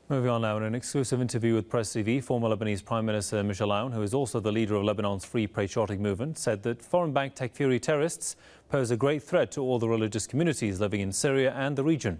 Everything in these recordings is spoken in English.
Moving on now, in an exclusive interview with Press TV, former Lebanese Prime Minister Michel Aoun, who is also the leader of Lebanon's Free Patriotic Movement, said that foreign-backed Takfiri terrorists pose a great threat to all the religious communities living in Syria and the region.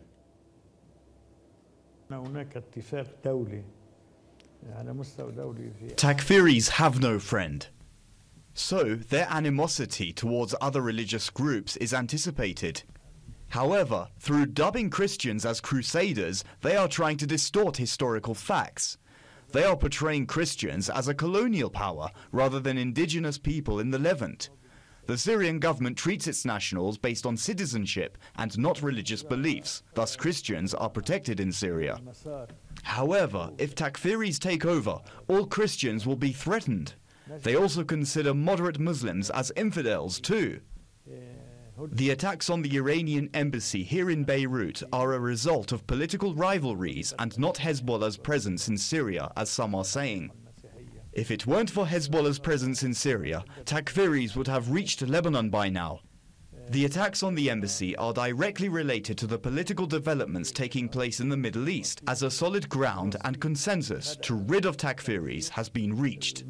Takfiris have no friend. So their animosity towards other religious groups is anticipated. However, through dubbing Christians as crusaders, they are trying to distort historical facts. They are portraying Christians as a colonial power rather than indigenous people in the Levant. The Syrian government treats its nationals based on citizenship and not religious beliefs. Thus, Christians are protected in Syria. However, if Takfiris take over, all Christians will be threatened. They also consider moderate Muslims as infidels too. The attacks on the Iranian embassy here in Beirut are a result of political rivalries and not Hezbollah's presence in Syria, as some are saying. If it weren't for Hezbollah's presence in Syria, Takfiris would have reached Lebanon by now. The attacks on the embassy are directly related to the political developments taking place in the Middle East, as a solid ground and consensus to rid of Takfiris has been reached.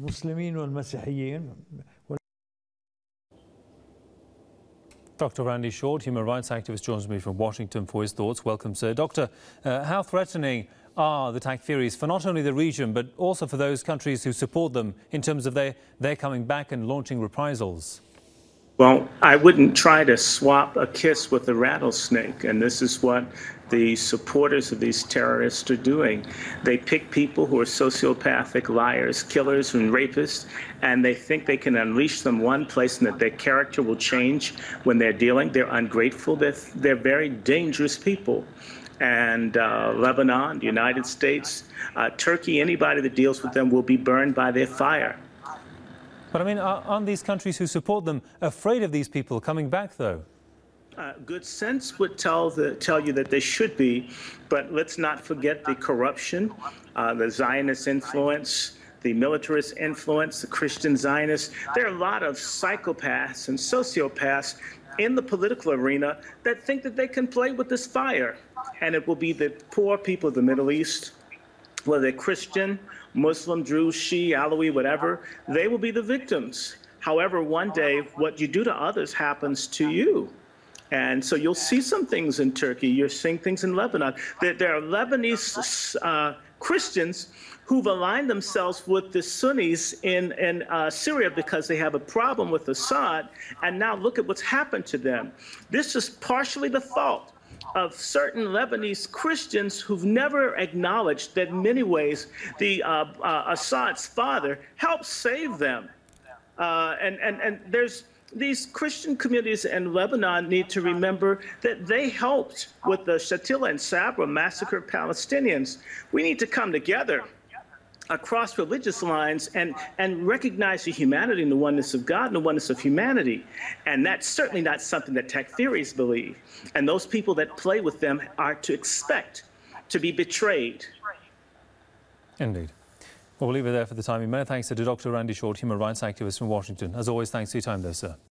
Dr. Randy Short, human rights activist, joins me from Washington for his thoughts. Welcome, sir. Doctor, how threatening are the Takfiris for not only the region, but also for those countries who support them in terms of their coming back and launching reprisals? Well, I wouldn't try to swap a kiss with a rattlesnake, and this is what the supporters of these terrorists are doing. They pick people who are sociopathic liars, killers, and rapists, and they think they can unleash them one place and that their character will change when they're dealing. They're ungrateful. They're very dangerous people. And Lebanon, the United States, Turkey, anybody that deals with them will be burned by their fire. But I mean, aren't these countries who support them afraid of these people coming back, though? Good sense would tell you that they should be, but let's not forget the corruption, the Zionist influence, the militarist influence, the Christian Zionists. There are a lot of psychopaths and sociopaths in the political arena that think that they can play with this fire. And it will be the poor people of the Middle East, whether they're Christian, Muslim, Druze, Shia, Alawi, whatever, they will be the victims. However, one day, what you do to others happens to you. And so you'll see some things in Turkey. You're seeing things in Lebanon. There are Lebanese Christians who've aligned themselves with the Sunnis in Syria because they have a problem with Assad. And now look at what's happened to them. This is partially the fault of certain Lebanese Christians who've never acknowledged that in many ways the Assad's father helped save them. And there's these Christian communities in Lebanon need to remember that they helped with the Shatila and Sabra massacre of Palestinians. We need to come together across religious lines and recognize the humanity and the oneness of God and the oneness of humanity. And that's certainly not something that Takfiris believe. And those people that play with them are to expect to be betrayed. Indeed. Well, we'll leave it there for the time. Many thanks to Dr. Randy Short, human rights activist from Washington. As always, thanks for your time there, sir.